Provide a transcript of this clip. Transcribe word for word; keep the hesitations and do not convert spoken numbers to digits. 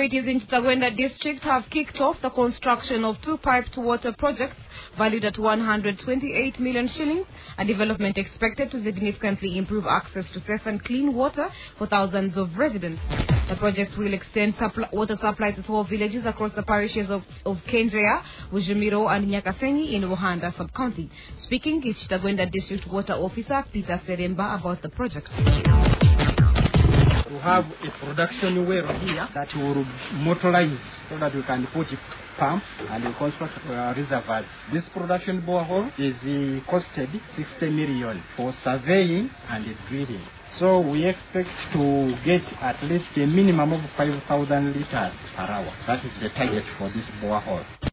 Authorities in Chitagwenda district have kicked off the construction of two piped water projects valued at one hundred twenty-eight million shillings, a development expected to significantly improve access to safe and clean water for thousands of residents. The projects will extend supply, water supply to twelve villages across the parishes of, of Kenjaya, Ujumiro and Nyakasenyi in Ruhanda sub-county. Speaking is Chitagwenda District Water Officer Peter Seremba about the project. We have a production well here that will motorize so that we can put pumps and construct uh, reservoirs. This production borehole is uh, costed sixty million for surveying and drilling. So we expect to get at least a minimum of five thousand liters per hour. That is the target for this borehole.